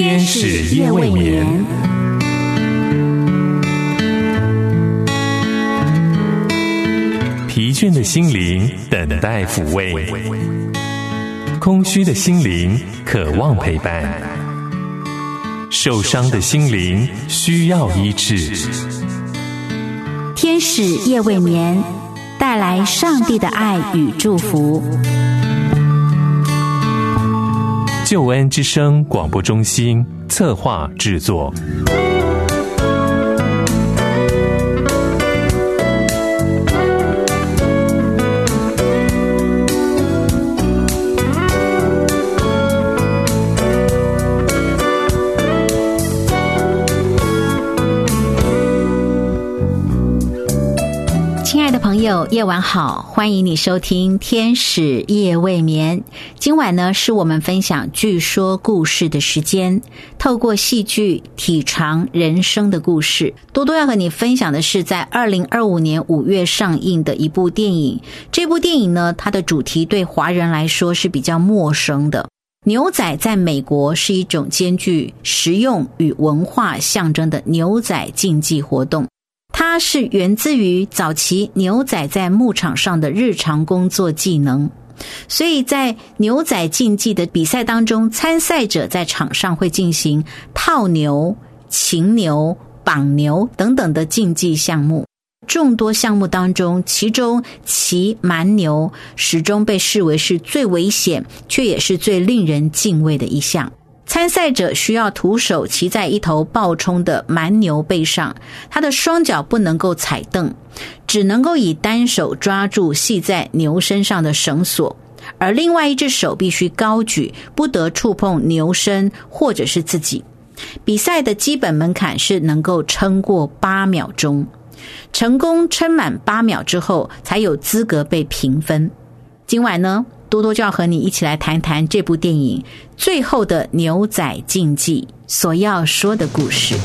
天使夜未眠。疲倦的心灵等待抚慰，空虚的心灵渴望陪伴，受伤的心灵需要医治。 天使夜未眠，带来上帝的爱与祝福。 救恩之声广播中心策划制作。 亲爱的朋友，夜晚好，欢迎你收听天使夜未眠。今晚呢，是我们分享剧说故事的时间，透过戏剧体尝人生的故事。多多要和你分享的是在2025年5月上映的一部电影。这部电影呢，它的主题对华人来说是比较陌生的。牛仔在美国是一种兼具实用与文化象征的牛仔竞技活动，它是源自于早期牛仔在牧场上的日常工作技能。所以在牛仔竞技的比赛当中，参赛者在场上会进行套牛、擒牛、绑牛等等的竞技项目。众多项目当中，其中骑蛮牛始终被视为是最危险，却也是最令人敬畏的一项。参赛者需要徒手骑在一头暴冲的蛮牛背上，他的双脚不能够踩蹬，只能够以单手抓住系在牛身上的绳索，而另外一只手必须高举，不得触碰牛身或者是自己。比赛的基本门槛是能够撑过8秒钟，成功撑满8秒之后才有资格被评分。今晚呢，多多就要和你一起来谈谈这部电影《最后的牛仔竞技》所要说的故事。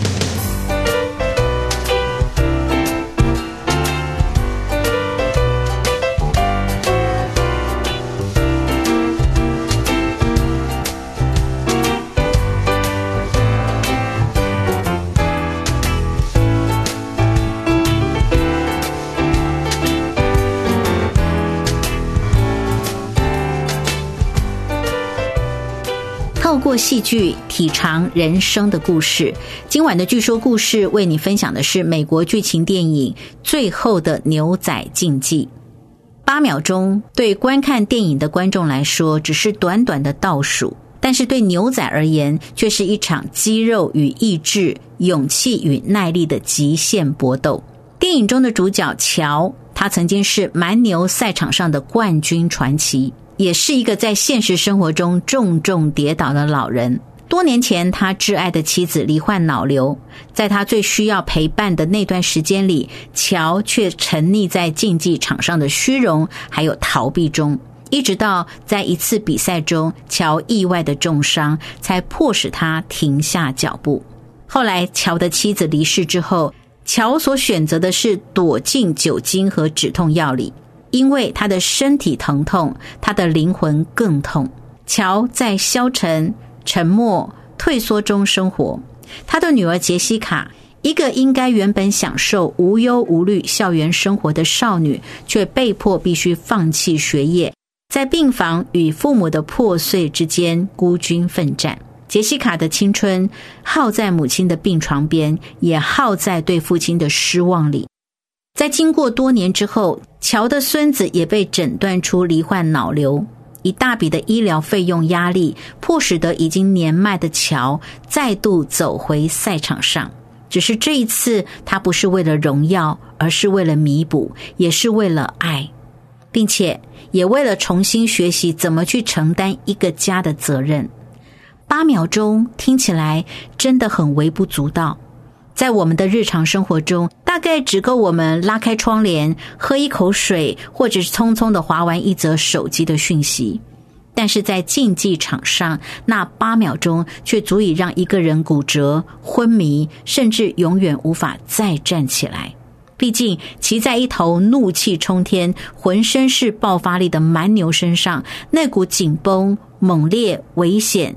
透过戏剧体尝人生的故事。今晚的剧说故事为你分享的是美国剧情电影《最后的牛仔竞技》。8秒钟对观看电影的观众来说只是短短的倒数，但是对牛仔而言却是一场肌肉与意志、勇气与耐力的极限搏斗。电影中的主角乔，他曾经是蛮牛赛场上的冠军传奇，也是一个在现实生活中重重跌倒的老人。多年前，他挚爱的妻子罹患脑瘤，在他最需要陪伴的那段时间里，乔却沉溺在竞技场上的虚荣还有逃避中，一直到在一次比赛中，乔意外的重伤，才迫使他停下脚步。后来，乔的妻子离世之后，乔所选择的是躲进酒精和止痛药里。因为他的身体疼痛，他的灵魂更痛。乔在消沉、沉默、退缩中生活。他的女儿杰西卡，一个应该原本享受无忧无虑校园生活的少女，却被迫必须放弃学业，在病房与父母的破碎之间孤军奋战。杰西卡的青春耗在母亲的病床边，也耗在对父亲的失望里。在经过多年之后，乔的孙子也被诊断出罹患脑瘤，一大笔的医疗费用压力迫使得已经年迈的乔再度走回赛场上。只是这一次，他不是为了荣耀，而是为了弥补，也是为了爱，并且也为了重新学习怎么去承担一个家的责任。8秒钟听起来真的很微不足道，在我们的日常生活中，大概只够我们拉开窗帘，喝一口水，或者是匆匆地滑完一则手机的讯息。但是在竞技场上，那8秒钟却足以让一个人骨折、昏迷，甚至永远无法再站起来。毕竟骑在一头怒气冲天、浑身是爆发力的蛮牛身上，那股紧绷、猛烈、危险，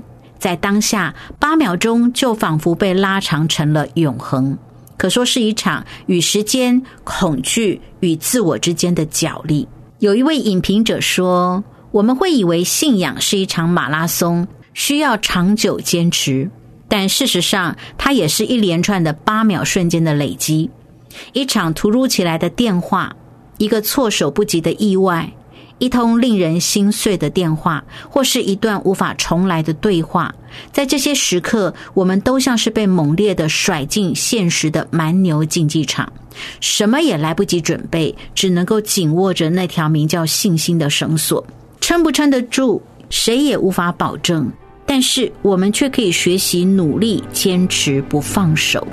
在当下8秒钟就仿佛被拉长成了永恒，可说是一场与时间、恐惧与自我之间的角力。有一位影评者说，我们会以为信仰是一场马拉松，需要长久坚持，但事实上它也是一连串的8秒瞬间的累积。一场突如其来的电话，一个措手不及的意外，一通令人心碎的电话，或是一段无法重来的对话，在这些时刻，我们都像是被猛烈地甩进现实的蛮牛竞技场，什么也来不及准备，只能够紧握着那条名叫信心的绳索。撑不撑得住，谁也无法保证，但是我们却可以学习努力坚持不放手。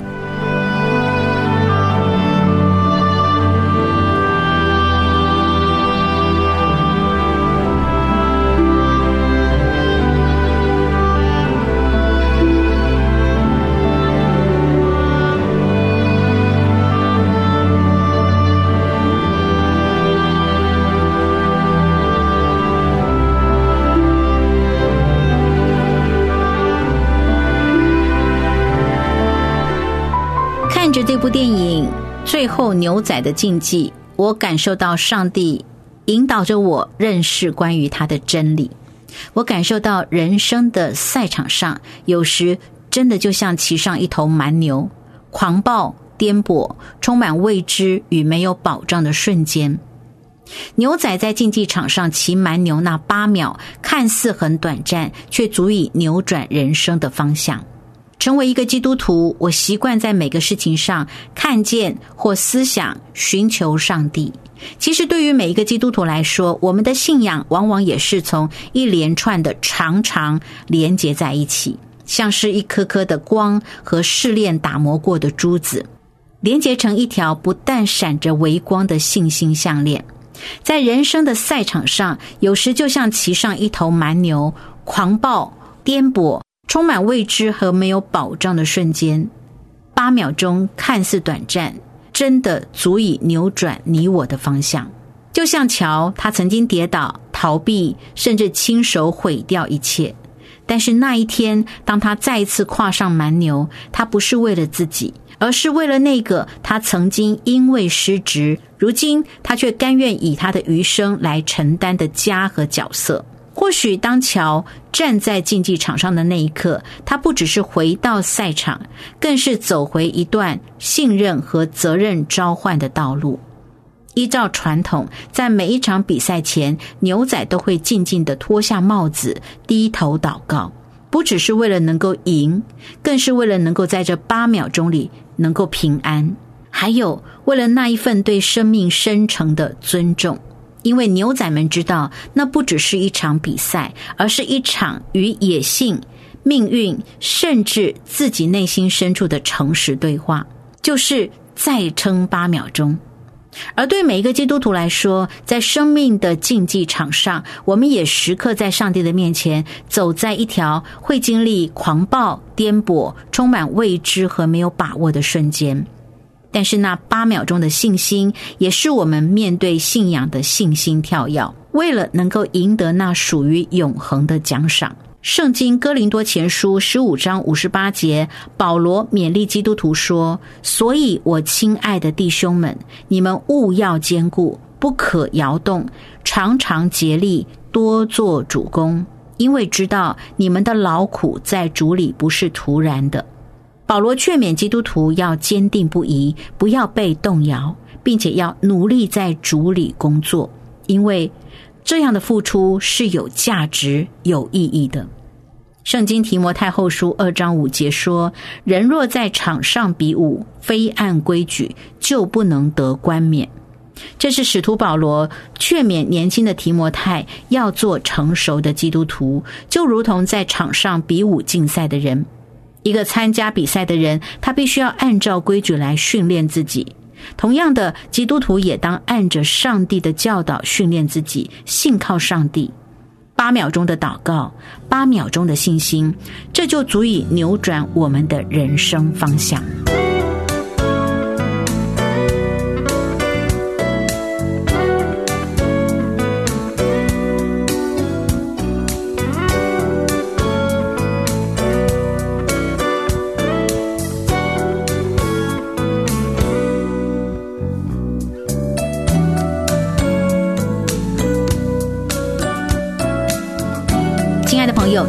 看着这部电影最后牛仔的竞技，我感受到上帝引导着我认识关于他的真理。我感受到人生的赛场上，有时真的就像骑上一头蛮牛，狂暴、颠簸，充满未知与没有保障的瞬间。牛仔在竞技场上骑蛮牛那8秒，看似很短暂，却足以扭转人生的方向。成为一个基督徒，我习惯在每个事情上看见或思想寻求上帝。其实对于每一个基督徒来说，我们的信仰往往也是从一连串的常常连结在一起，像是一颗颗的光和试炼打磨过的珠子，连结成一条不但闪着微光的信心项链。在人生的赛场上，有时就像骑上一头蛮牛，狂暴、颠簸，充满未知和没有保障的瞬间。8秒钟看似短暂，真的足以扭转你我的方向。就像乔，他曾经跌倒、逃避，甚至亲手毁掉一切。但是那一天，当他再一次跨上蛮牛，他不是为了自己，而是为了那个他曾经因为失职，如今他却甘愿以他的余生来承担的家和角色。或许当乔站在竞技场上的那一刻，他不只是回到赛场，更是走回一段信任和责任召唤的道路。依照传统，在每一场比赛前，牛仔都会静静地脱下帽子，低头祷告，不只是为了能够赢，更是为了能够在这8秒钟里能够平安，还有为了那一份对生命深沉的尊重。因为牛仔们知道，那不只是一场比赛，而是一场与野性、命运，甚至自己内心深处的诚实对话，就是再撑8秒钟。而对每一个基督徒来说，在生命的竞技场上，我们也时刻在上帝的面前走在一条会经历狂暴、颠簸、充满未知和没有把握的瞬间。但是那8秒钟的信心，也是我们面对信仰的信心跳跃，为了能够赢得那属于永恒的奖赏。圣经哥林多前书15章58节，保罗勉励基督徒说，所以我亲爱的弟兄们，你们务要坚固，不可摇动，常常竭力，多做主工，因为知道你们的劳苦在主里不是徒然的。保罗劝勉基督徒要坚定不移，不要被动摇，并且要努力在主里工作，因为这样的付出是有价值、有意义的。圣经提摩太后书2章5节说，人若在场上比武，非按规矩，就不能得冠冕。这是使徒保罗劝勉年轻的提摩太要做成熟的基督徒，就如同在场上比武竞赛的人。一个参加比赛的人，他必须要按照规矩来训练自己。同样的，基督徒也当按着上帝的教导训练自己，信靠上帝。8秒钟的祷告，8秒钟的信心，这就足以扭转我们的人生方向。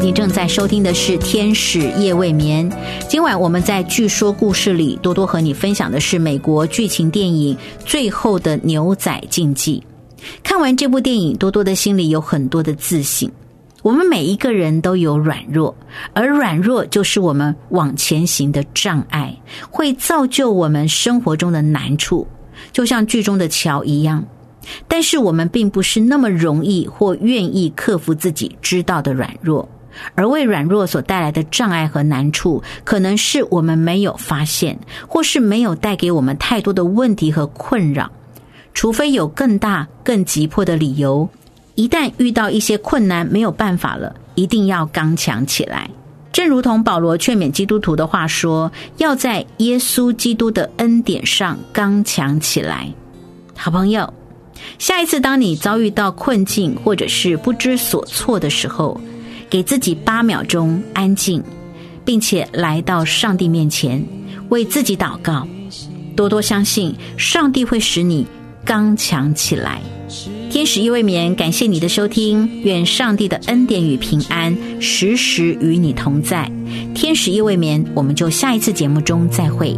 你正在收听的是天使夜未眠。今晚我们在据说故事里，多多和你分享的是美国剧情电影《最后的牛仔竞技》。看完这部电影，多多的心里有很多的自省。我们每一个人都有软弱，而软弱就是我们往前行的障碍，会造就我们生活中的难处，就像剧中的乔一样。但是我们并不是那么容易或愿意克服自己知道的软弱，而为软弱所带来的障碍和难处，可能是我们没有发现，或是没有带给我们太多的问题和困扰。除非有更大更急迫的理由，一旦遇到一些困难没有办法了，一定要刚强起来。正如同保罗劝勉基督徒的话说，要在耶稣基督的恩典上刚强起来。好朋友，下一次当你遭遇到困境或者是不知所措的时候，给自己8秒钟安静，并且来到上帝面前，为自己祷告，多多相信上帝会使你刚强起来。天使夜未眠，感谢你的收听，愿上帝的恩典与平安时时与你同在。天使夜未眠，我们就下一次节目中再会。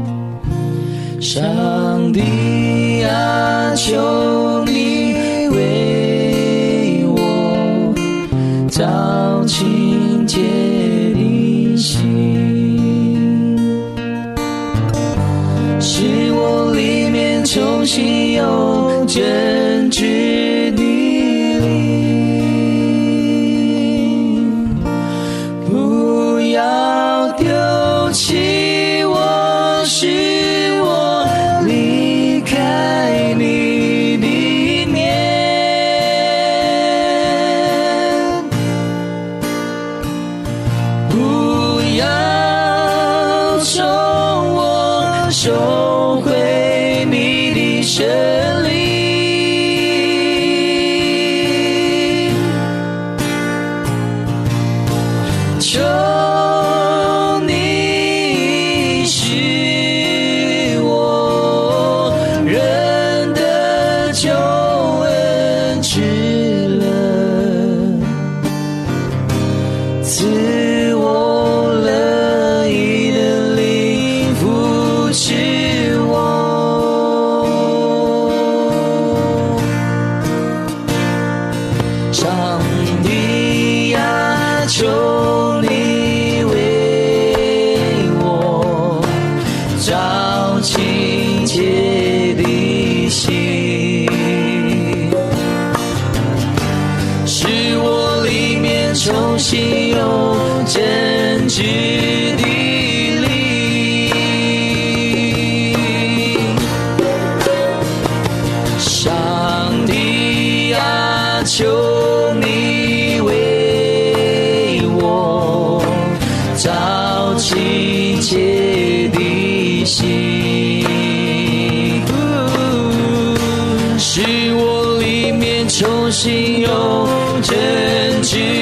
上帝啊，求你为我造清洁的心，使我里面重新有真挚的灵，不要丢弃我，使我离开你的面，不要从我收回你的圣灵，求你使我认得救恩之乐，赐我乐意的灵扶持我。上帝啊，求你为我造清洁的心，使我里面重新有真挚的灵，上帝啊，求你为我造清洁的心，使我里面重新有真挚